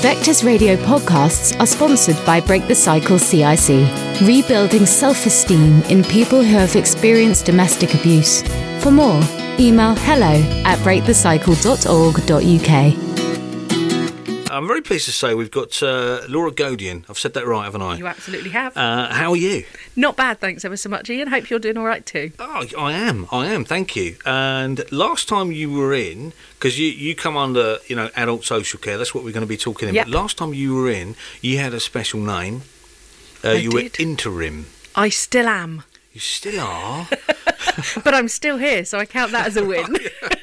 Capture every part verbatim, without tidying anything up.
Vectors Radio podcasts are sponsored by Break the Cycle C I C, rebuilding self-esteem in people who have experienced domestic abuse. For more, email hello at break the cycle dot org dot U K. I'm very pleased to say we've got uh, Laura Godian. I've said that right, haven't I? You absolutely have. Uh, how are you? Not bad, thanks ever so much, Ian. Hope you're doing all right too. Oh, I am. I am. Thank you. And last time you were in, because you, you come under, you know, adult social care. That's what we're going to be talking about. Yep. Last time you were in, you had a special name. Uh, I you did. were interim. I still am. You still are. But I'm still here, so I count that as a win.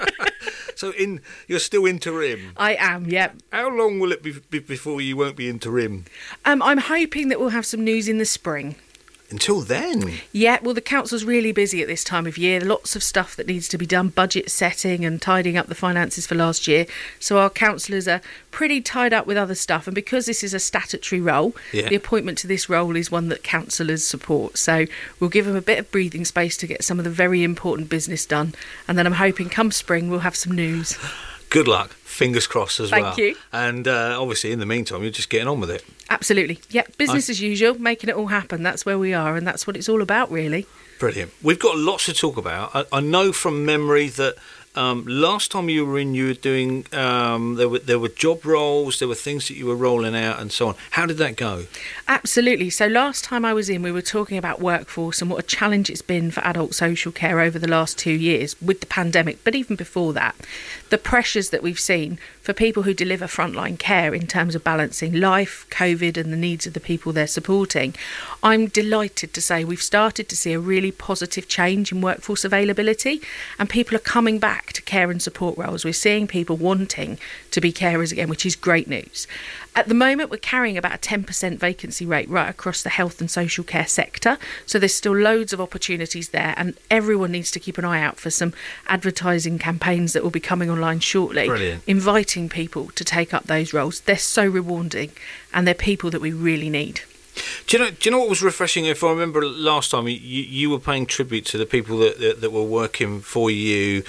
So in you're still interim. I am, yep. How long will it be, be before you won't be interim? Um, I'm hoping that we'll have some news in the spring. Until then? Yeah, well, the council's really busy at this time of year. Lots of stuff that needs to be done, budget setting and tidying up the finances for last year. So our councillors are pretty tied up with other stuff. And because this is a statutory role, Yeah. the appointment to this role is one that councillors support. So we'll give them a bit of breathing space to get some of the very important business done. And then I'm hoping come spring we'll have some news. Good luck. Fingers crossed as Thank well. you. And uh, obviously, in the meantime, you're just getting on with it. Absolutely. Yep, business I- as usual, making it all happen. That's where we are, and that's what it's all about, really. Brilliant. We've got lots to talk about. I, I know from memory that um, last time you were in, you were doing um, there were there were job roles, there were things that you were rolling out, and so on. How did that go? Absolutely. So last time I was in, we were talking about workforce and what a challenge it's been for adult social care over the last two years with the pandemic, but even before that, the pressures that we've seen for people who deliver frontline care in terms of balancing life, COVID and the needs of the people they're supporting. I'm delighted to say we've started to see a really positive change in workforce availability, and people are coming back to care and support roles. We're seeing people wanting to be carers again, which is great news. At the moment, we're carrying about a ten percent vacancy rate right across the health and social care sector. So there's still loads of opportunities there, and everyone needs to keep an eye out for some advertising campaigns that will be coming online shortly. Brilliant. Inviting people to take up those roles. They're so rewarding, and they're people that we really need. Do you know? Do you know what was refreshing? If I remember last time, you, you were paying tribute to the people that that, that were working for you.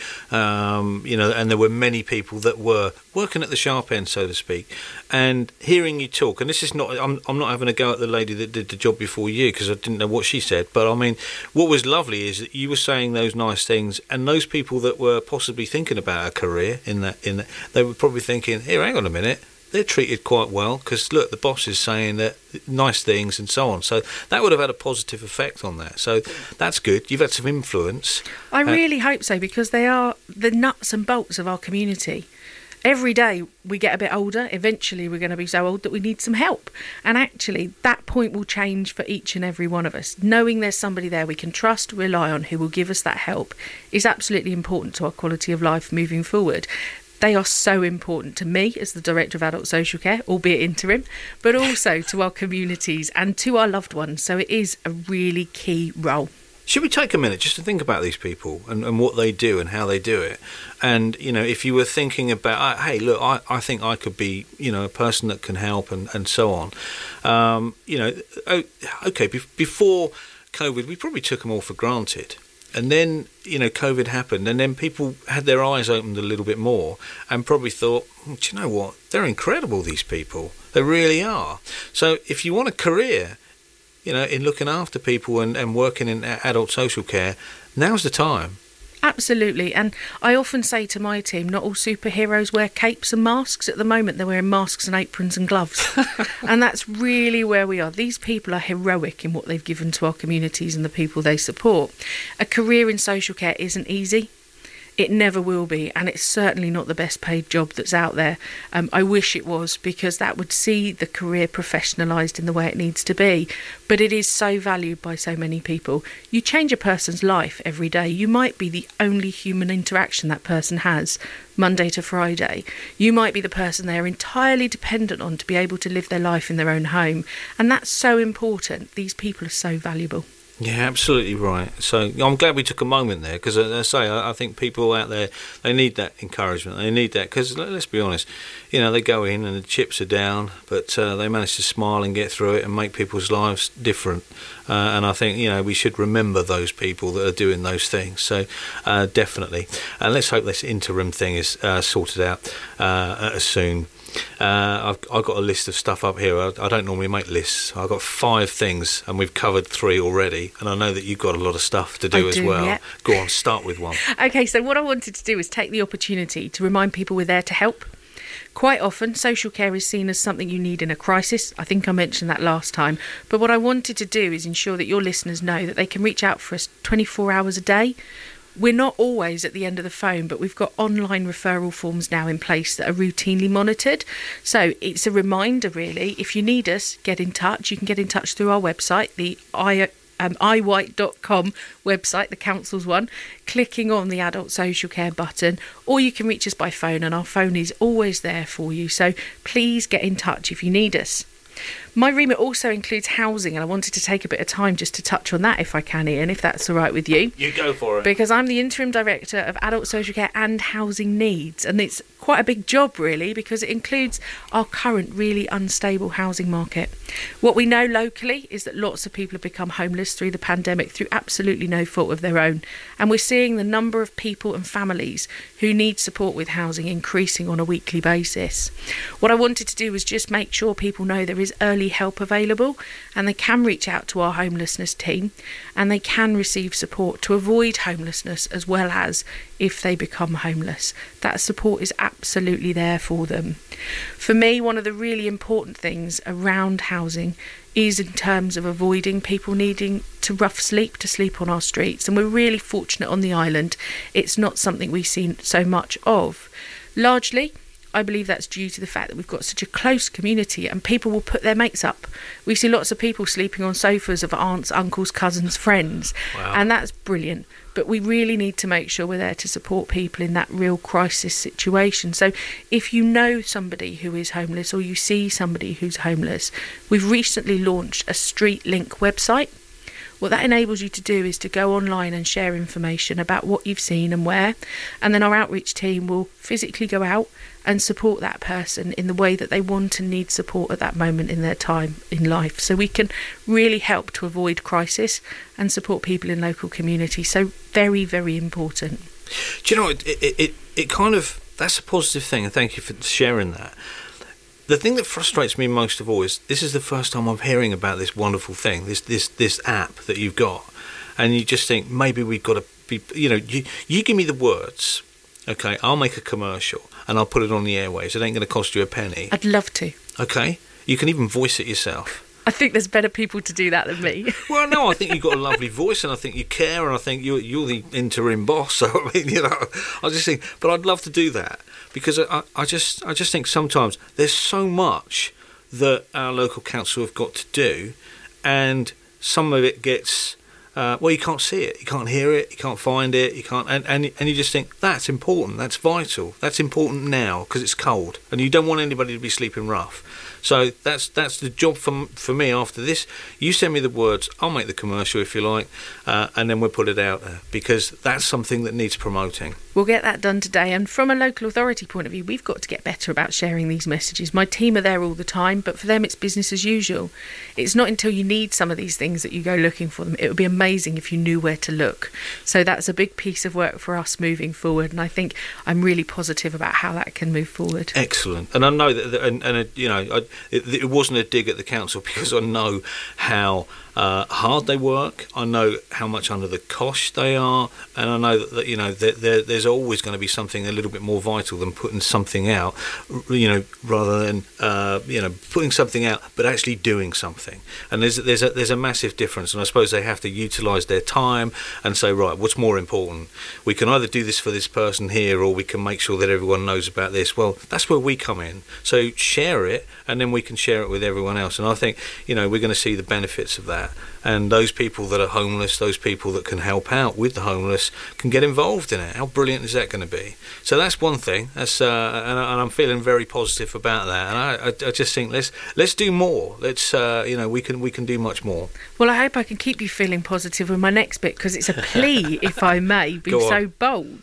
Um, you know, and there were many people that were working at the sharp end, so to speak. And hearing you talk, and this is not, I'm I'm not having a go at the lady that did the job before you because I didn't know what she said. But I mean, what was lovely is that you were saying those nice things, and those people that were possibly thinking about a career in that in that, they were probably thinking, here, hang on a minute. They're treated quite well because, look, the boss is saying that nice things and so on. So that would have had a positive effect on that. So that's good. You've had some influence. I Uh, really hope so, because they are the nuts and bolts of our community. Every day we get a bit older. Eventually we're going to be so old that we need some help. And actually that point will change for each and every one of us. Knowing there's somebody there we can trust, rely on, who will give us that help is absolutely important to our quality of life moving forward. They are so important to me as the Director of Adult Social Care, albeit interim, but also to our communities and to our loved ones. So it is a really key role. Should we take a minute just to think about these people and, and what they do and how they do it? And, you know, if you were thinking about, uh, hey, look, I, I think I could be, you know, a person that can help and, and so on. Um, you know, okay, be- before COVID, we probably took them all for granted. And then, you know, COVID happened, and then people had their eyes opened a little bit more and probably thought, oh, do you know what? They're incredible, these people. They really are. So if you want a career, you know, in looking after people and, and working in adult social care, now's the time. Absolutely. And I often say to my team, not all superheroes wear capes and masks. At the moment, they're wearing masks and aprons and gloves. And that's really where we are. These people are heroic in what they've given to our communities and the people they support. A career in social care isn't easy. It never will be, and it's certainly not the best paid job that's out there. Um, I wish it was, because that would see the career professionalised in the way it needs to be. But it is so valued by so many people. You change a person's life every day. You might be the only human interaction that person has, Monday to Friday. You might be the person they're entirely dependent on to be able to live their life in their own home. And that's so important. These people are so valuable. Yeah, absolutely right. So I'm glad we took a moment there, because as I say, I, I think people out there, they need that encouragement. They need that, because let's be honest, you know, they go in and the chips are down, but uh, they manage to smile and get through it and make people's lives different. Uh, and I think, you know, we should remember those people that are doing those things. So uh, definitely. And let's hope this interim thing is uh, sorted out uh, soon. Uh, I've, I've got a list of stuff up here. I, I don't normally make lists. I've got five things, and we've covered three already. And I know that you've got a lot of stuff to do I as do, well. yeah. Go on, start with one. Okay, so what I wanted to do is take the opportunity to remind people we're there to help. Quite often, social care is seen as something you need in a crisis. I think I mentioned that last time. But what I wanted to do is ensure that your listeners know that they can reach out for us twenty-four hours a day. We're not always at the end of the phone, but we've got online referral forms now in place that are routinely monitored. So it's a reminder, really. If you need us, get in touch. You can get in touch through our website, the I. Um, i white dot com website, the council's one, clicking on the adult social care button, or you can reach us by phone, and our phone is always there for you. So please get in touch if you need us. My remit also includes housing, and I wanted to take a bit of time just to touch on that if I can, Ian, if that's all right with you. You go for it. Because I'm the Interim Director of Adult Social Care and Housing Needs, and it's quite a big job, really, because it includes our current really unstable housing market. What we know locally is that lots of people have become homeless through the pandemic through absolutely no fault of their own, and we're seeing the number of people and families who need support with housing increasing on a weekly basis. What I wanted to do was just make sure people know there is early help available, and they can reach out to our homelessness team, and they can receive support to avoid homelessness as well as if they become homeless. That support is absolutely there for them. For me, one of the really important things around housing is in terms of avoiding people needing to rough sleep to sleep on our streets, and we're really fortunate on the island. It's not something we've seen so much of. Largely, I believe that's due to the fact that we've got such a close community and people will put their mates up. We see lots of people sleeping on sofas of aunts, uncles, cousins, friends, Wow. and that's brilliant. But we really need to make sure we're there to support people in that real crisis situation. So if you know somebody who is homeless or you see somebody who's homeless, we've recently launched a Street Link website. What that enables you to do is to go online and share information about what you've seen and where, and then our outreach team will physically go out and support that person in the way that they want and need support at that moment in their time in life. So we can really help to avoid crisis and support people in local communities. So very, very important. Do you know, it, it, it, it kind of, that's a positive thing, and thank you for sharing that. The thing that frustrates me most of all is this is the first time I'm hearing about this wonderful thing, this this this app that you've got, and you just think maybe we've got to be, you know, you, you give me the words, okay, I'll make a commercial and I'll put it on the airwaves. It ain't going to cost you a penny. I'd love to. Okay, you can even voice it yourself. I think there's better people to do that than me. Well, no, I think you've got a lovely voice, and I think you care, and I think you're you're the interim boss. So I mean, you know, I just think, but I'd love to do that because I, I just I just think sometimes there's so much that our local council have got to do, and some of it gets. Uh, well, you can't see it, you can't hear it, you can't find it, you can't, and, and and you just think that's important, that's vital, that's important now because it's cold, and you don't want anybody to be sleeping rough. So that's that's the job for for me. After this, you send me the words, I'll make the commercial if you like, uh, and then we'll put it out there because that's something that needs promoting. We'll get that done today, and from a local authority point of view, we've got to get better about sharing these messages. My team are there all the time, but for them it's business as usual. It's not until you need some of these things that you go looking for them. It would be amazing if you knew where to look. So that's a big piece of work for us moving forward, and I think I'm really positive about how that can move forward. Excellent. And I know that, that and, and uh, you know, I, it, it wasn't a dig at the council because I know how uh, hard they work. I know how much under the cosh they are, and I know that, that you know that there, there's always going to be something a little bit more vital than putting something out, you know, rather than uh, you know putting something out, but actually doing something. And there's there's a there's a massive difference, and I suppose they have to utilise their time and say, right, what's more important? We can either do this for this person here, or we can make sure that everyone knows about this. Well, that's where we come in. So share it, and then we can share it with everyone else. And I think you know we're going to see the benefits of that. And those people that are homeless, those people that can help out with the homeless, can get involved in it. How brilliant is that going to be? So that's one thing. That's uh, and, and I'm feeling very positive about that. And I, I, I just think let's let's do more. Let's uh, you know we can we can do much more. Well, I hope I can keep you feeling positive with my next bit because it's a plea, if I may be so bold.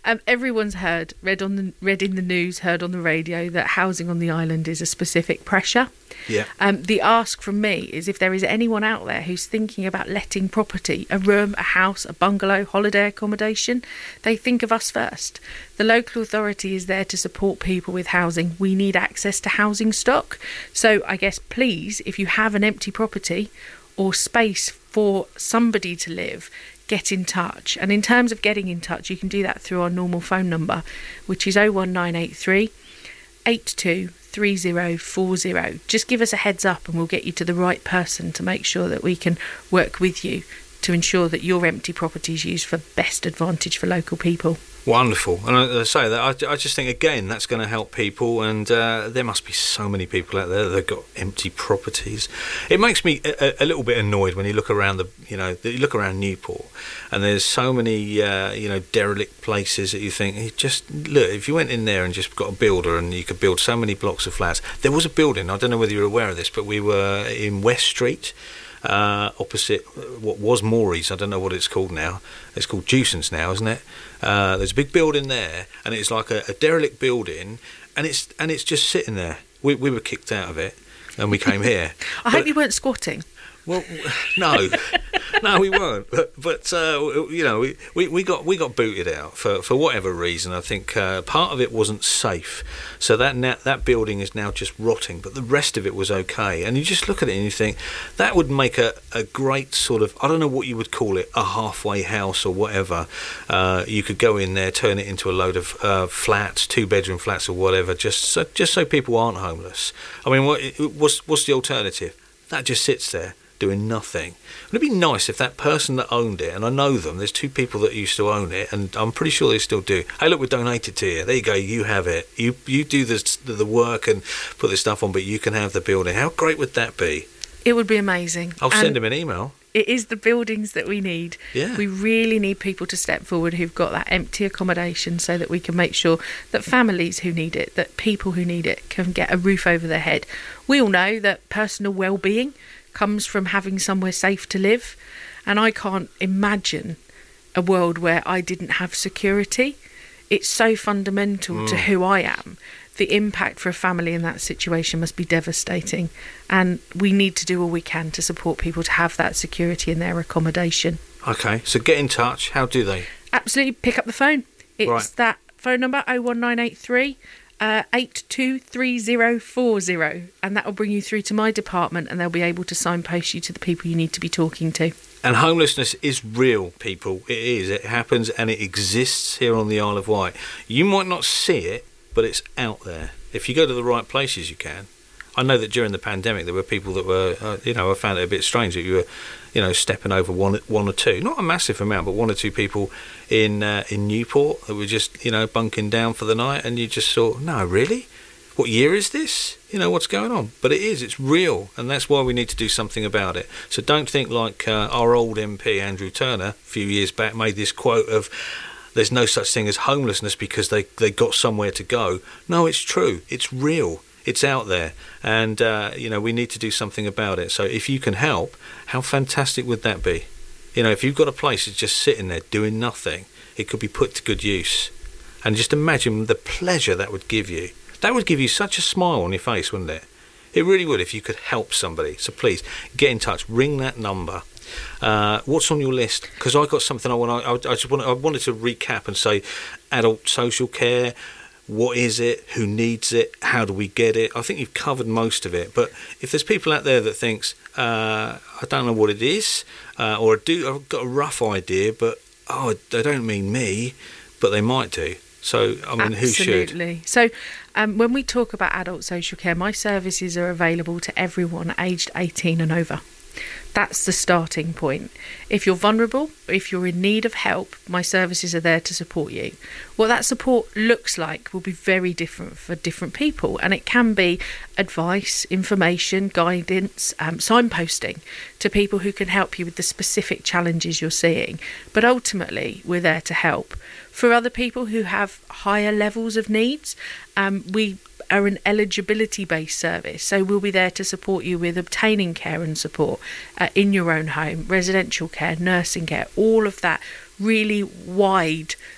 Um, everyone's heard, read on the read in the news, heard on the radio that housing on the island is a specific pressure. Yeah. Um, the ask from me is if there is anyone out there who's thinking about letting property, a room, a house, a bungalow, holiday accommodation, they think of us first. The local authority is there to support people with housing. We need access to housing stock. So I guess please, if you have an empty property or space for somebody to live, get in touch. And in terms of getting in touch, you can do that through our normal phone number, which is oh one nine eight three, eight two three oh four oh. Just give us a heads up and we'll get you to the right person to make sure that we can work with you to ensure that your empty property is used for best advantage for local people. Wonderful. And I, I say that I, I just think again that's going to help people, and uh, there must be so many people out there that have got empty properties. It makes me a, a little bit annoyed when you look around the you know you look around Newport and there's so many uh, you know derelict places that you think you just look, if you went in there and just got a builder and you could build so many blocks of flats. There was a building, I don't know whether you're aware of this, but we were in West Street. Uh, opposite what was Morey's, I don't know what it's called now. It's called Jewson's now, isn't it? Uh, there's a big building there, and it's like a, a derelict building, and it's and it's just sitting there. We we were kicked out of it, and we came here. I but, hope you weren't squatting. Well, no, no, we weren't. But, but uh, you know, we, we, we got we got booted out for, for whatever reason. I think uh, part of it wasn't safe, so that na- that building is now just rotting. But the rest of it was okay. And you just look at it and you think that would make a, a great sort of, I don't know what you would call it, a halfway house or whatever. Uh, you could go in there, turn it into a load of uh, flats, two bedroom flats or whatever, just so, just so people aren't homeless. I mean, what what's what's the alternative? That just sits there doing nothing. Would it be nice if that person that owned it, and I know them, there's two people that used to own it, and I'm pretty sure they still do. Hey, look, we donated to you. There you go. You have it. You you do the the work and put this stuff on, but you can have the building. How great would that be? It would be amazing. I'll and send him an email. It is the buildings that we need. Yeah. We really need people to step forward who've got that empty accommodation so that we can make sure that families who need it, that people who need it can get a roof over their head. We all know that personal well-being comes from having somewhere safe to live, and I can't imagine a world where I didn't have security. It's so fundamental mm. to who I am. The impact for a family in that situation must be devastating, and we need to do all we can to support people to have that security in their accommodation. Okay, so get in touch. How do they? Absolutely, pick up the phone. It's right. That phone number, oh one nine eight three, eight two three oh four oh, and that will bring you through to my department, and they'll be able to signpost you to the people you need to be talking to. And homelessness is real, people. It is. It happens, and it exists here on the Isle of Wight. You might not see it, but it's out there. If you go to the right places, you can. I know that during the pandemic, there were people that were, uh, you know, I found it a bit strange that you were, you know, stepping over one, one or two, not a massive amount, but one or two people in uh, in Newport that were just, you know, bunking down for the night, and you just thought, no, really? What year is this? You know, what's going on? But it is, it's real, and that's why we need to do something about it. So don't think like uh, our old M P, Andrew Turner, a few years back, made this quote of, there's no such thing as homelessness because they, they got somewhere to go. No, it's true. It's real. It's out there. And, uh, you know, we need to do something about it. So if you can help, how fantastic would that be? You know, if you've got a place that's just sitting there doing nothing, it could be put to good use. And just imagine the pleasure that would give you. That would give you such a smile on your face, wouldn't it? It really would if you could help somebody. So please, get in touch. Ring that number. Uh, what's on your list? Because I got something I want. I, I just want. I wanted to recap and say, adult social care. What is it? Who needs it? How do we get it? I think you've covered most of it. But if there's people out there that thinks, uh, I don't know what it is, uh, or I do, I've got a rough idea, but oh, they don't mean me, but they might do. So I mean, Absolutely. Who should? Absolutely. So um, when we talk about adult social care, my services are available to everyone aged eighteen and over. That's the starting point. If you're vulnerable, if you're in need of help, my services are there to support you. What that support looks like will be very different for different people, and it can be advice, information, guidance, um, signposting to people who can help you with the specific challenges you're seeing. But ultimately, we're there to help. For other people who have higher levels of needs, um, we are an eligibility-based service, so we'll be there to support you with obtaining care and support uh, in your own home, residential care, nursing care, all of that really wide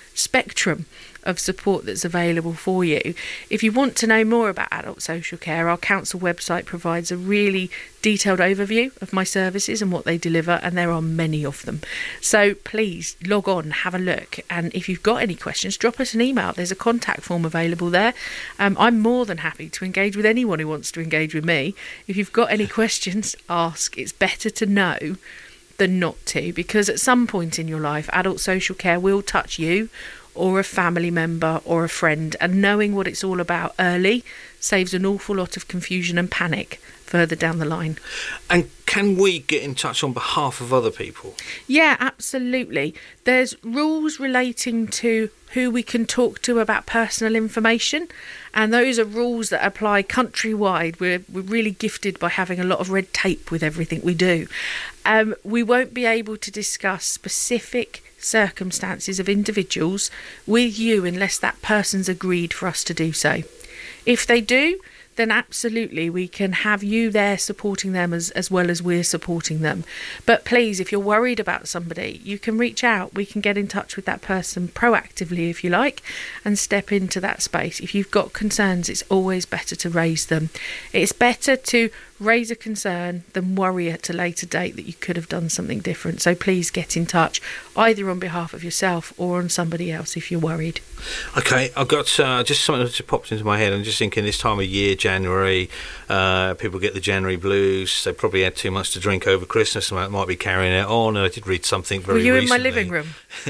spectrum of support that's available for you. If you want to know more about adult social care, our council website provides a really detailed overview of my services and what they deliver, and there are many of them. So please log on, have a look, and if you've got any questions, drop us an email. There's a contact form available there. Um, I'm more than happy to engage with anyone who wants to engage with me. If you've got any questions, ask. It's better to know than not to, because at some point in your life, adult social care will touch you or a family member or a friend, and knowing what it's all about early saves an awful lot of confusion and panic further down the line. And can we get in touch on behalf of other people? Yeah, absolutely. There's rules relating to who we can talk to about personal information, and those are rules that apply countrywide. We're, we're really gifted by having a lot of red tape with everything we do. Um, we won't be able to discuss specific circumstances of individuals with you unless that person's agreed for us to do so. If they do, then absolutely we can have you there supporting them as, as well as we're supporting them. But please, if you're worried about somebody, you can reach out. We can get in touch with that person proactively, if you like, and step into that space. If you've got concerns, it's always better to raise them. It's better to raise a concern than worry at a later date that you could have done something different. So please get in touch, either on behalf of yourself or on somebody else if you're worried. Okay, I've got uh, just something that just popped into my head. I'm just thinking this time of year, January, uh, people get the January blues. They probably had too much to drink over Christmas and might be carrying it on. And I did read something very recently. Were you recently. in my living room?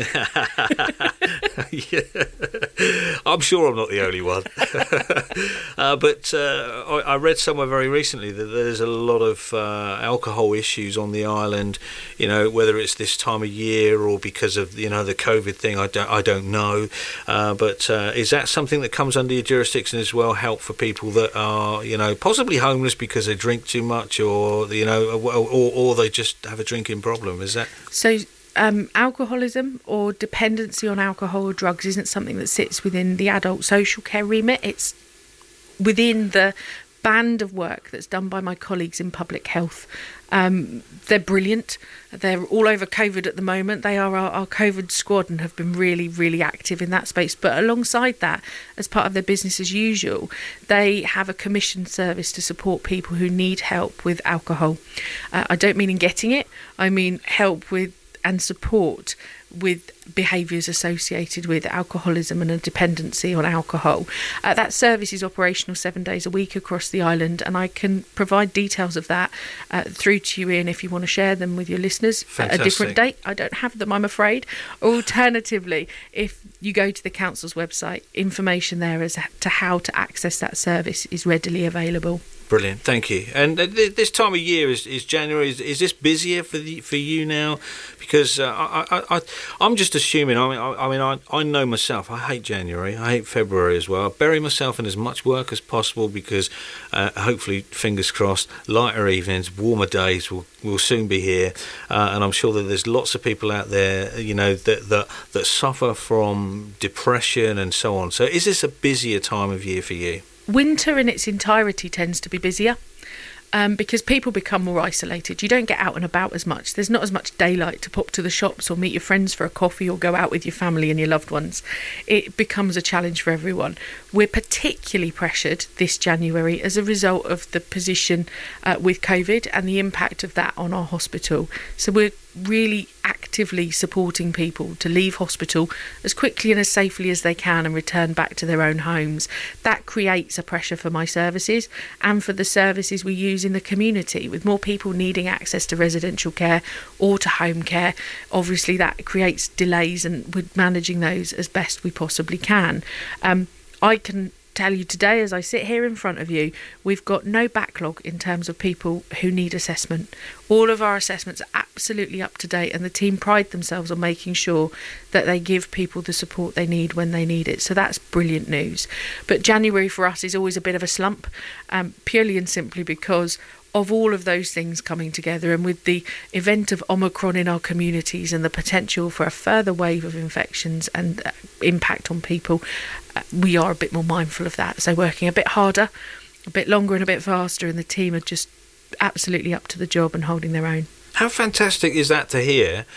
Yeah. I'm sure I'm not the only one. uh, but uh, I, I read somewhere very recently that there's a lot of uh, alcohol issues on the island, you know, whether it's this time of year or because of, you know, the COVID thing, I don't, I don't know. Uh, but uh, is that something that comes under your jurisdiction as well? Help for people that are, you know, possibly homeless because they drink too much, or, you know, or, or, or they just have a drinking problem? Is that so? Um, alcoholism or dependency on alcohol or drugs isn't something that sits within the adult social care remit. It's within the band of work that's done by my colleagues in public health. Um, they're brilliant. They're all over COVID at the moment. They are our, our COVID squad and have been really, really active in that space. But alongside that, as part of their business as usual, they have a commissioned service to support people who need help with alcohol. Uh, I don't mean in getting it. I mean help with and support with behaviours associated with alcoholism and a dependency on alcohol. Uh, that service is operational seven days a week across the island, and I can provide details of that uh, through to you, Ian, if you want to share them with your listeners. Fantastic. At a different date. I don't have them, I'm afraid. Alternatively, if you go to the council's website, information there as to how to access that service is readily available. Brilliant, thank you. And th- this time of year is, is January. Is, is this busier for the, for you now? Because uh, I, I, I, I'm just assuming. I mean, I, I mean, I, I know myself. I hate January. I hate February as well. I bury myself in as much work as possible because, uh, hopefully, fingers crossed, lighter evenings, warmer days will, will soon be here. Uh, and I'm sure that there's lots of people out there, you know, that, that that suffer from depression and so on. So, is this a busier time of year for you? Winter in its entirety tends to be busier um, because people become more isolated. You don't get out and about as much. There's not as much daylight to pop to the shops or meet your friends for a coffee or go out with your family and your loved ones. It becomes a challenge for everyone. We're particularly pressured this January as a result of the position uh, with COVID and the impact of that on our hospital. So we're really actively supporting people to leave hospital as quickly and as safely as they can and return back to their own homes. That creates a pressure for my services and for the services we use in the community. With more people needing access to residential care or to home care, obviously that creates delays, and we're managing those as best we possibly can. Um, I can tell you today, as I sit here in front of you, we've got no backlog in terms of people who need assessment. All of our assessments are absolutely up to date, and the team pride themselves on making sure that they give people the support they need when they need it. So that's brilliant news. But January for us is always a bit of a slump, um, purely and simply because of all of those things coming together, and with the event of Omicron in our communities and the potential for a further wave of infections and uh, impact on people, uh, we are a bit more mindful of that. So working a bit harder, a bit longer and a bit faster, and the team are just absolutely up to the job and holding their own. How fantastic is that to hear,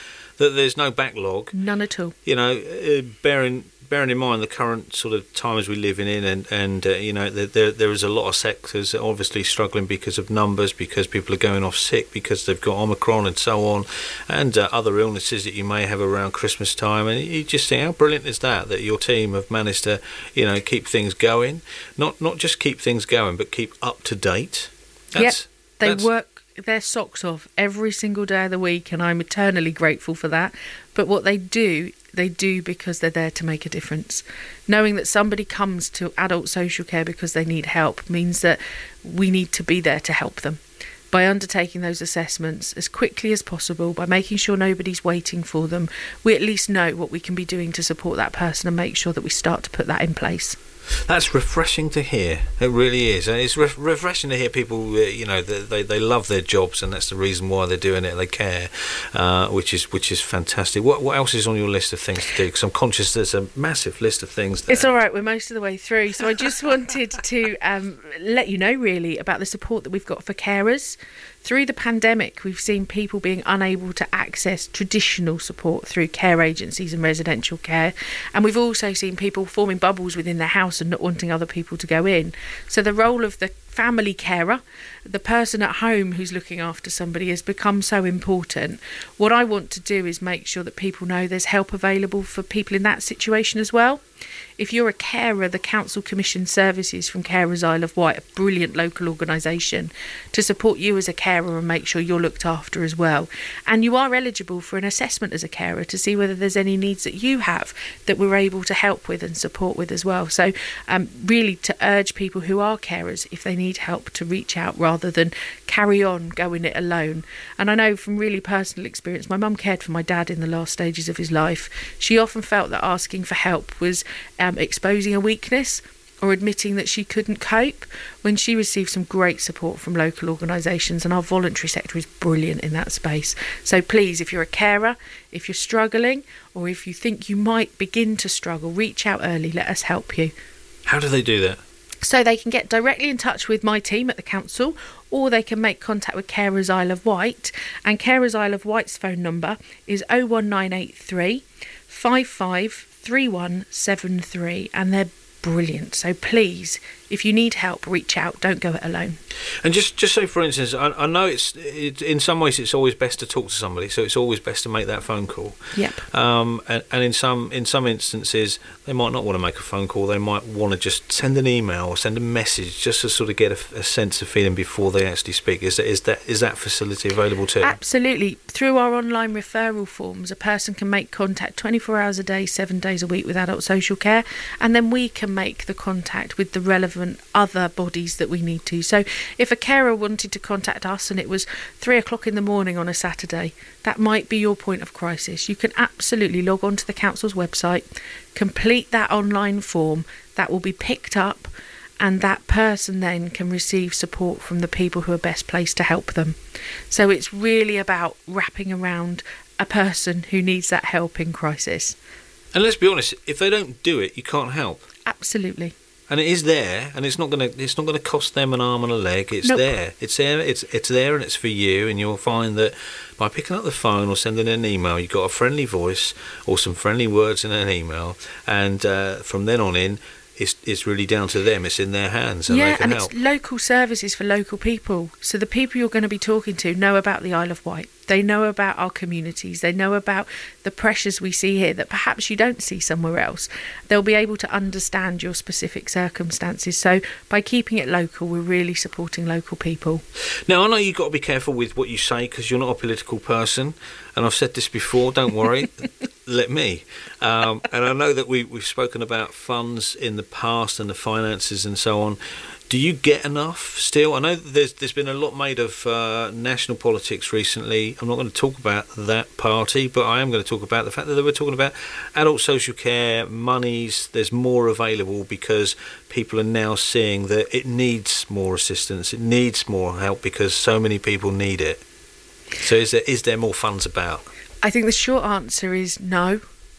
that there's no backlog. None at all. You know, uh, bearing bearing in mind the current sort of times we're living in, and and uh, you know, there, there there is a lot of sectors that are obviously struggling because of numbers, because people are going off sick, because they've got Omicron and so on, and uh, other illnesses that you may have around Christmas time. And you just think, how brilliant is that, that your team have managed to, you know, keep things going, not not just keep things going, but keep up to date. That's, yep, they that's, work their socks off every single day of the week, and I'm eternally grateful for that. But what they do, they do because they're there to make a difference. Knowing that somebody comes to adult social care because they need help means that we need to be there to help them. By undertaking those assessments as quickly as possible, by making sure nobody's waiting for them, we at least know what we can be doing to support that person and make sure that we start to put that in place. That's refreshing to hear. It really is. And it's re- refreshing to hear people, uh, you know, they, they they love their jobs, and that's the reason why they're doing it. They care, uh, which is which is fantastic. What what else is on your list of things to do? Because I'm conscious there's a massive list of things there. It's all right. We're most of the way through. So I just wanted to um, let you know, really, about the support that we've got for carers. Through the pandemic, we've seen people being unable to access traditional support through care agencies and residential care. And we've also seen people forming bubbles within their house and not wanting other people to go in. So the role of the family carer, the person at home who's looking after somebody, has become so important. What I want to do is make sure that people know there's help available for people in that situation as well. If you're a carer, the Council commissions services from Carers Isle of Wight, a brilliant local organisation, to support you as a carer and make sure you're looked after as well. And you are eligible for an assessment as a carer to see whether there's any needs that you have that we're able to help with and support with as well. So um, really to urge people who are carers, if they need help, to reach out rather than carry on going it alone. And I know from really personal experience, my mum cared for my dad in the last stages of his life. She often felt that asking for help was um, exposing a weakness or admitting that she couldn't cope, when she received some great support from local organisations, and our voluntary sector is brilliant in that space. So please, if you're a carer, if you're struggling, or if you think you might begin to struggle, reach out early, let us help you. How do they do that? So they can get directly in touch with my team at the council, or they can make contact with Carers Isle of Wight. And Carers Isle of Wight's phone number is oh one nine eight three, five five three one seven three, and they're brilliant. So please, if you need help, reach out. Don't go it alone. And just, just so, for instance, I, I know it's it, in some ways it's always best to talk to somebody, so it's always best to make that phone call. Yep. Um, and, and in some in some instances, they might not want to make a phone call. They might want to just send an email or send a message, just to sort of get a, a sense of feeling before they actually speak. Is that is that is that facility available too? Absolutely. Through our online referral forms, a person can make contact twenty-four hours a day, seven days a week with adult social care, and then we can make the contact with the relevant other bodies that we need to. So if a carer wanted to contact us and it was three o'clock in the morning on a Saturday, that might be your point of crisis. You can absolutely log on to the council's website, complete that online form, that will be picked up, and that person then can receive support from the people who are best placed to help them. So it's really about wrapping around a person who needs that help in crisis. And let's be honest, if they don't do it, you can't help. Absolutely. And it is there, and it's not going to it's not going to cost them an arm and a leg. It's Nope. there. It's there. It's it's there, and it's for you. And you'll find that by picking up the phone or sending an email, you've got a friendly voice or some friendly words in an email, and uh, from then on in, it's it's really down to them. It's in their hands, and yeah, they can and help. it's local services for local people. So the people you're going to be talking to know about the Isle of Wight. They know about our communities. They know about the pressures we see here that perhaps you don't see somewhere else. They'll be able to understand your specific circumstances. So by keeping it local, we're really supporting local people. Now, I know you've got to be careful with what you say because you're not a political person, and I've said this before, don't worry, let me. Um, and I know that we, we've spoken about funds in the past and the finances and so on. Do you get enough still? I know there's there's been a lot made of uh, national politics recently. I'm not going to talk about that party, but I am going to talk about the fact that they were talking about adult social care, monies. There's more available because people are now seeing that it needs more assistance. It needs more help because so many people need it. So is there is there more funds about? I think the short answer is no.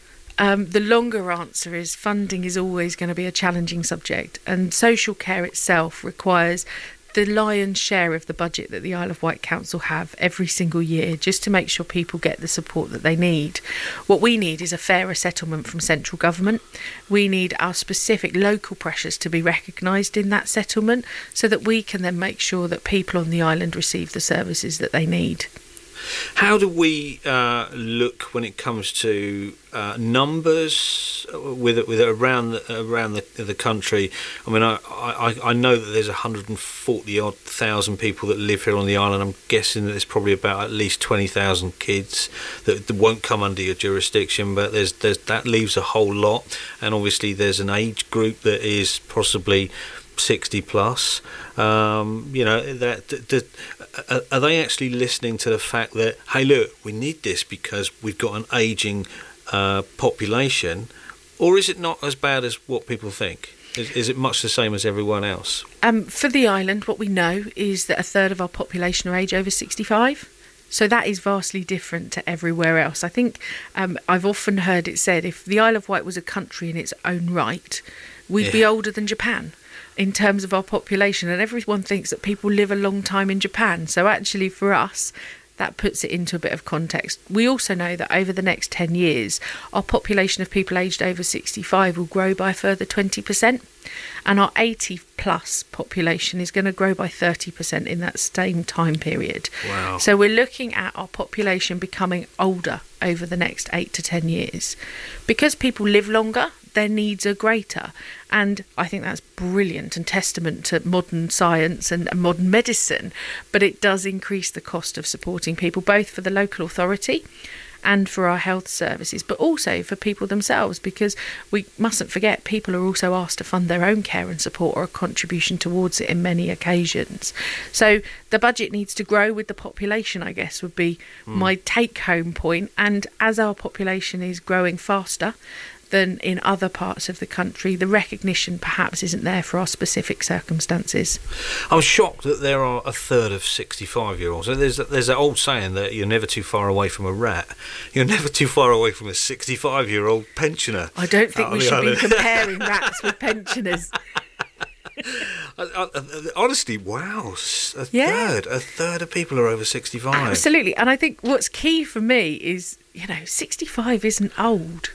Um, the longer answer is funding is always going to be a challenging subject, and social care itself requires the lion's share of the budget that the Isle of Wight Council have every single year, just to make sure people get the support that they need. What we need is a fairer settlement from central government. We need our specific local pressures to be recognised in that settlement, so that we can then make sure that people on the island receive the services that they need. How do we uh, look when it comes to uh, numbers with with around the, around the, the country? I mean, I, I, I know that there's one hundred forty odd thousand people that live here on the island. I'm guessing that there's probably about at least twenty thousand kids that, that won't come under your jurisdiction, but there's there's that leaves a whole lot, and obviously there's an age group that is possibly sixty plus. Um, you know, that, that, that are, are they actually listening to the fact that, hey, look, we need this because we've got an ageing uh, population, or is it not as bad as what people think? Is, is it much the same as everyone else? Um, for the island, what we know is that a third of our population are age over sixty-five. So that is vastly different to everywhere else. I think um, I've often heard it said, if the Isle of Wight was a country in its own right, we'd Yeah. be older than Japan in terms of our population, and everyone thinks that people live a long time in Japan. So actually for us, that puts it into a bit of context. We also know that over the next ten years, our population of people aged over sixty-five will grow by a further twenty percent, and our eighty plus population is going to grow by thirty percent in that same time period. Wow. So we're looking at our population becoming older over the next eight to ten years. Because people live longer, their needs are greater, and I think that's brilliant and testament to modern science and modern medicine, but it does increase the cost of supporting people, both for the local authority and for our health services, but also for people themselves, because we mustn't forget people are also asked to fund their own care and support, or a contribution towards it in many occasions. So the budget needs to grow with the population, I guess, would be mm. my take-home point. And as our population is growing faster than in other parts of the country, the recognition perhaps isn't there for our specific circumstances. I'm shocked that there are a third of sixty-five-year-olds. There's there's that old saying that you're never too far away from a rat. You're never too far away from a sixty-five-year-old pensioner. I don't think we should be comparing rats with pensioners. I, I, honestly, wow, a Yeah. third, a third of people are over sixty-five. Absolutely, and I think what's key for me is, you know, sixty-five isn't old.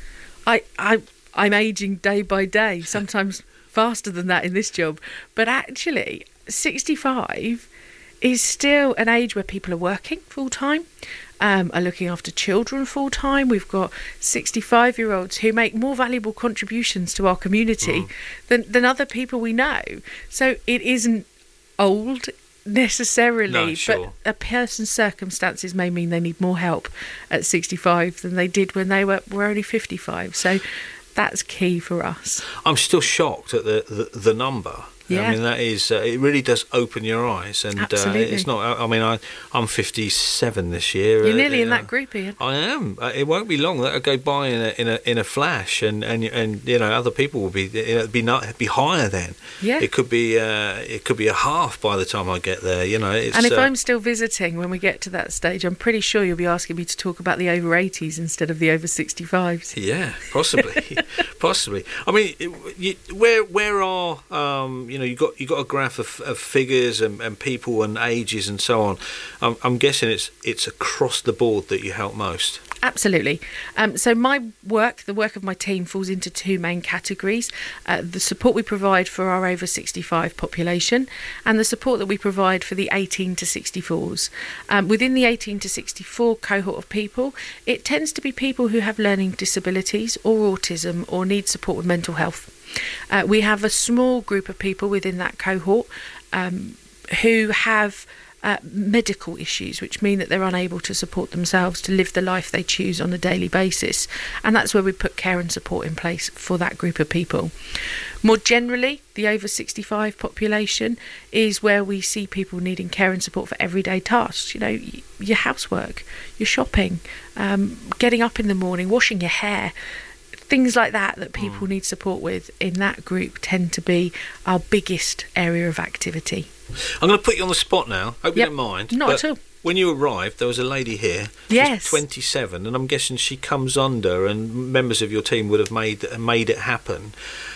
I, I, I'm ageing day by day, sometimes faster than that in this job. But actually, sixty-five is still an age where people are working full time, um, are looking after children full time. We've got sixty-five-year-olds who make more valuable contributions to our community mm. than, than other people we know. So it isn't old necessarily, no, sure. but a person's circumstances may mean they need more help at sixty-five than they did when they were, were only fifty-five. So that's key for us. I'm still shocked at the, the, the number. Yeah. I mean, that is, uh, it really does open your eyes. And uh, it's not, I mean, I, I'm fifty-seven this year. You're nearly uh, in that group, Ian. I am. Uh, it won't be long. That'll go by in a in a, in a flash, and, and and you know, other people will be it'll be not be higher then. Yeah. It could be uh, it could be a half by the time I get there. You know. It's, and if uh, I'm still visiting when we get to that stage, I'm pretty sure you'll be asking me to talk about the over eighties instead of the over sixty-fives. Yeah, possibly, possibly. I mean, it, you, where where are um, you know you got you got a graph of, of figures and, and people and ages and so on. I'm, I'm guessing it's it's across the board that you help most. Absolutely. Um, so my work, the work of my team, falls into two main categories. Uh, the support we provide for our over sixty-five population, and the support that we provide for the eighteen to sixty-fours. Um, within the eighteen to sixty-four cohort of people, it tends to be people who have learning disabilities or autism or need support with mental health. Uh, we have a small group of people within that cohort um, who have Uh, medical issues, which mean that they're unable to support themselves to live the life they choose on a daily basis, and that's where we put care and support in place for that group of people. More generally, the over sixty-five population is where we see people needing care and support for everyday tasks, you know, your housework, your shopping, um, getting up in the morning, washing your hair. Things like that that people mm. need support with in that group tend to be our biggest area of activity. I'm going to put you on the spot now. Hope Yep. you don't mind. Not but at all. When you arrived, there was a lady here. Yes. She's twenty-seven, and I'm guessing she comes under, and members of your team would have made made it happen.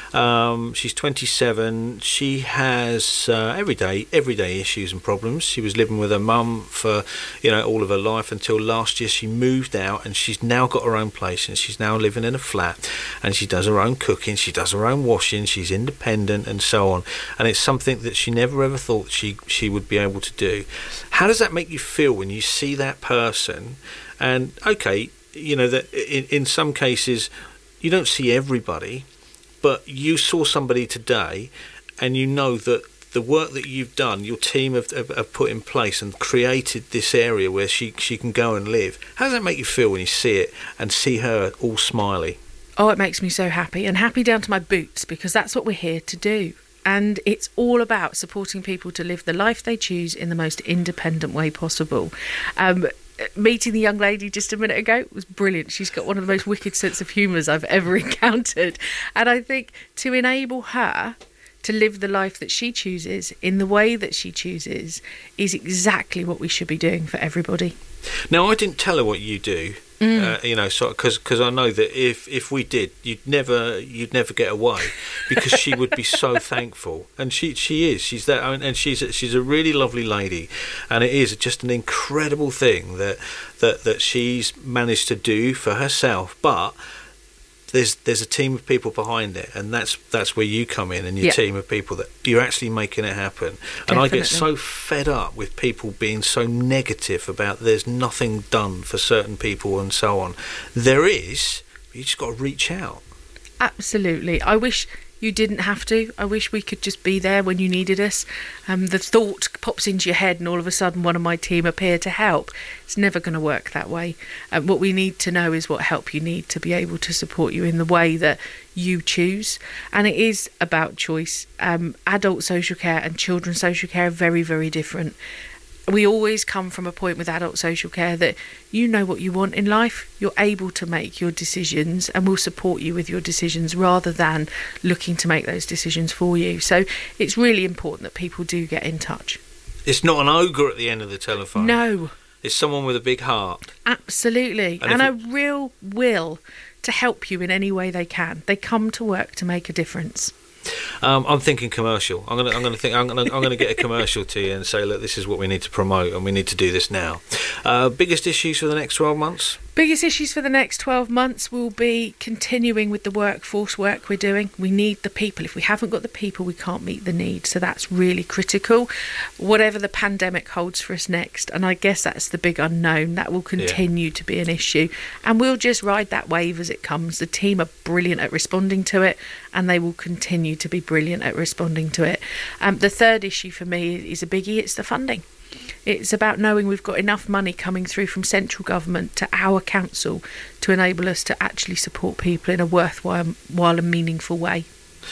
Um, she's twenty-seven. She has uh, everyday everyday issues and problems. She was living with her mum for you know all of her life until last year. She moved out, and she's now got her own place, and she's now living in a flat, and she does her own cooking, she does her own washing, she's independent, and so on. And it's something that she never ever thought she she would be able to do. How does that make you feel when you see that person? And okay, you know that in, in some cases you don't see everybody, but you saw somebody today, and you know that the work that you've done, your team have, have, have put in place and created this area where she she can go and live. How does that make you feel when you see it and see her all smiley? Oh, it makes me so happy, and happy down to my boots, because that's what we're here to do. And it's all about supporting people to live the life they choose in the most independent way possible. Um, meeting the young lady just a minute ago was brilliant. She's got one of the most wicked sense of humours I've ever encountered. And I think to enable her to live the life that she chooses in the way that she chooses is exactly what we should be doing for everybody. Now, I didn't tell her what you do. Mm. Uh, you know, so because because I know that if, if we did, you'd never you'd never get away, because she would be so thankful, and she she is she's that, and she's she's a really lovely lady, and it is just an incredible thing that that that she's managed to do for herself, but there's there's a team of people behind it, and that's that's where you come in, and your yeah. team of people that you're actually making it happen. Definitely. And I get so fed up with people being so negative about there's nothing done for certain people and so on. There is, but you just got to reach out. Absolutely. I wish you didn't have to. I wish we could just be there when you needed us. Um, the thought pops into your head and all of a sudden one of my team appear to help. It's never going to work that way. Um, what we need to know is what help you need to be able to support you in the way that you choose. And it is about choice. Um, adult social care and children's social care are very, very different. We always come from a point with adult social care that you know what you want in life, you're able to make your decisions, and we'll support you with your decisions rather than looking to make those decisions for you. So it's really important that people do get in touch. It's not an ogre at the end of the telephone. No. It's someone with a big heart. Absolutely. And, and a it... real will to help you in any way they can. They come to work to make a difference. Um, I'm thinking commercial. I'm gonna, I'm gonna think, I'm gonna, I'm gonna get a commercial to you and say, look, this is what we need to promote, and we need to do this now. Uh, biggest issues for the next twelve months? Biggest issues for the next twelve months will be continuing with the workforce work we're doing. We need the people. If we haven't got the people, we can't meet the need. So that's really critical. Whatever the pandemic holds for us next, and I guess that's the big unknown, that will continue yeah. to be an issue. And we'll just ride that wave as it comes. The team are brilliant at responding to it, and they will continue to be brilliant at responding to it. Um, the third issue for me is a biggie. It's the funding. It's about knowing we've got enough money coming through from central government to our council to enable us to actually support people in a worthwhile while and meaningful way.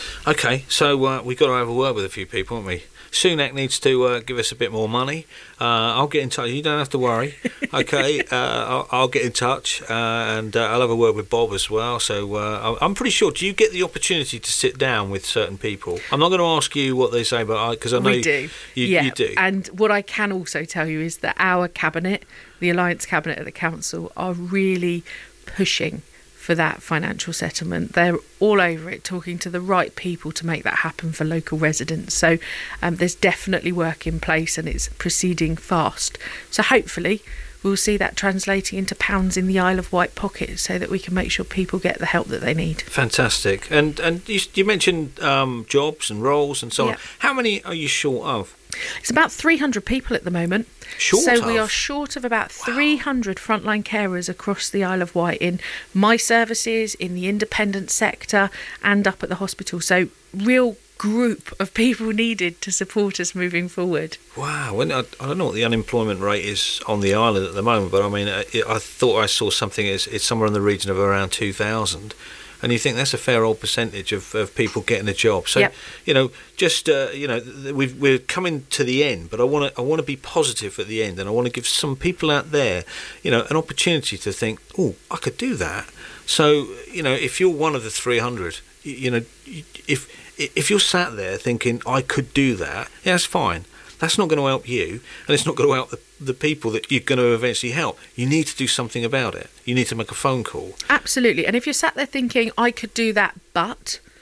OK, so uh, we've got to have a word with a few people, haven't we? Sunak needs to uh, give us a bit more money. Uh, I'll get in touch. You don't have to worry. OK, uh, I'll, I'll get in touch uh, and uh, I'll have a word with Bob as well. So uh, I'm pretty sure, do you get the opportunity to sit down with certain people? I'm not going to ask you what they say, but because I, I know we do. You, yeah. you do. And what I can also tell you is that our cabinet, the Alliance cabinet at the council, are really pushing for that financial settlement. They're all over it, talking to the right people to make that happen for local residents. So um, there's definitely work in place, and it's proceeding fast. So hopefully we'll see that translating into pounds in the Isle of Wight pocket, so that we can make sure people get the help that they need. Fantastic. And and you, you mentioned um, jobs and roles and so yeah. on. How many are you short of? It's about three hundred people at the moment. Short so of? we are short of about wow. three hundred frontline carers across the Isle of Wight in my services, in the independent sector, and up at the hospital. So real group of people needed to support us moving forward. Wow. Well, I, I don't know what the unemployment rate is on the island at the moment, but I mean, I, I thought I saw something, it's, it's somewhere in the region of around two thousand. And you think that's a fair old percentage of, of people getting a job. So, yep. you know, just, uh, you know, we've, we're coming to the end, but I want to I want to be positive at the end, and I want to give some people out there, you know, an opportunity to think, oh, I could do that. So, you know, if you're one of the three hundred, you, you know, if if you're sat there thinking, I could do that, yeah, that's fine. That's not going to help you, and it's not going to help the, the people that you're going to eventually help. You need to do something about it. You need to make a phone call. Absolutely. And if you're sat there thinking, I could do that, but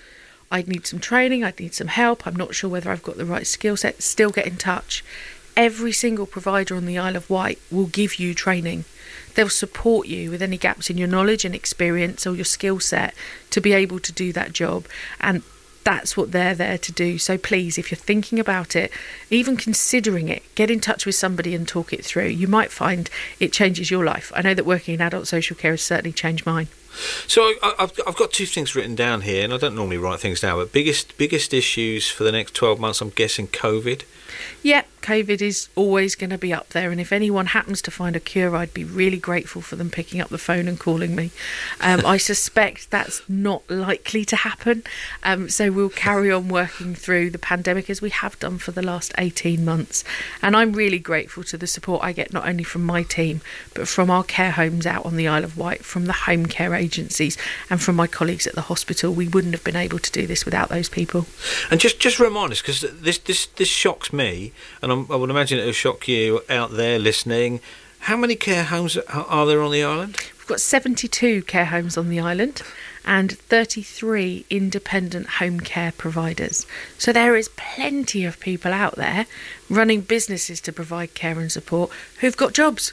I'd need some training, I'd need some help, I'm not sure whether I've got the right skill set, still get in touch. Every single provider on the Isle of Wight will give you training. They'll support you with any gaps in your knowledge and experience or your skill set to be able to do that job. And that's what they're there to do. So please, if you're thinking about it, even considering it, get in touch with somebody and talk it through. You might find it changes your life. I know that working in adult social care has certainly changed mine. So I, I've, I've got two things written down here, and I don't normally write things down, but biggest biggest issues for the next twelve months, I'm guessing COVID. Yeah, COVID is always going to be up there, and if anyone happens to find a cure, I'd be really grateful for them picking up the phone and calling me. Um, I suspect that's not likely to happen, um, so we'll carry on working through the pandemic as we have done for the last eighteen months. And I'm really grateful to the support I get not only from my team, but from our care homes out on the Isle of Wight, from the home care agencies, and from my colleagues at the hospital. We wouldn't have been able to do this without those people. And just just remind us, because this, this, this shocks me, and I'm, I would imagine it'll shock you out there listening. How many care homes are there on the island? We've got seventy-two care homes on the island and thirty-three independent home care providers. So there is plenty of people out there running businesses to provide care and support who've got jobs.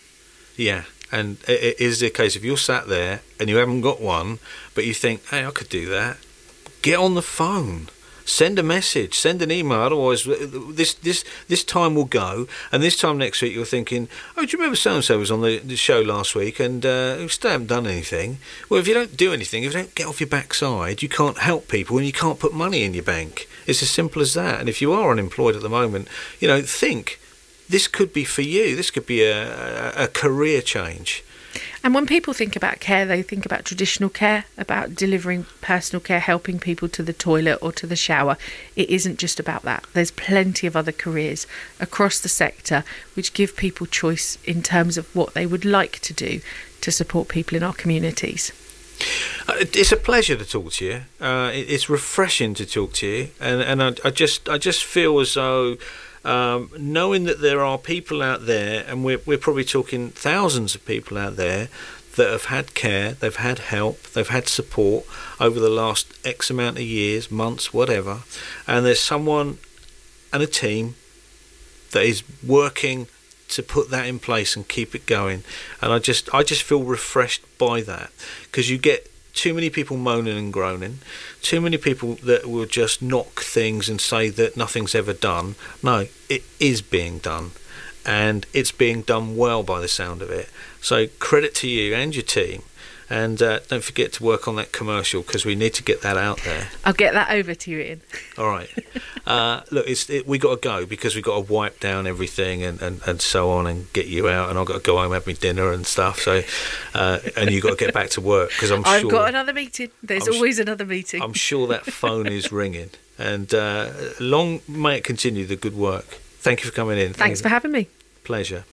Yeah, and it is a case if you're sat there and you haven't got one, but you think, hey, I could do that, get on the phone. Send a message, send an email, otherwise this this this time will go, and this time next week you're thinking, oh, do you remember so-and-so was on the, the show last week and uh, we still haven't done anything? Well, if you don't do anything, if you don't get off your backside, you can't help people and you can't put money in your bank. It's as simple as that. And if you are unemployed at the moment, you know, think, this could be for you. This could be a, a, a career change. And when people think about care, they think about traditional care, about delivering personal care, helping people to the toilet or to the shower. It isn't just about that. There's plenty of other careers across the sector which give people choice in terms of what they would like to do to support people in our communities. Uh, it's a pleasure to talk to you. Uh, it, it's refreshing to talk to you, and and I, I just I just feel as though. Um, knowing that there are people out there, and we're, we're probably talking thousands of people out there that have had care, they've had help, they've had support over the last X amount of years, months, whatever, and there's someone and a team that is working to put that in place and keep it going. And I just I just feel refreshed by that, because you get too many people moaning and groaning, too many people that will just knock things and say that nothing's ever done. No, it is being done, and it's being done well by the sound of it. So credit to you and your team, and uh, don't forget to work on that commercial, because we need to get that out there. I'll get that over to you, Ian. All right. Uh, look, it's it, we got to go, because we got to wipe down everything and, and, and so on, and get you out, and I've got to go home and have my dinner and stuff. So, uh, and you got to get back to work, because I'm I've sure I've got another meeting. There's I'm always another meeting. I'm sure that phone is ringing, and uh, long may it continue the good work. Thank you for coming in. Thanks for having me. Pleasure.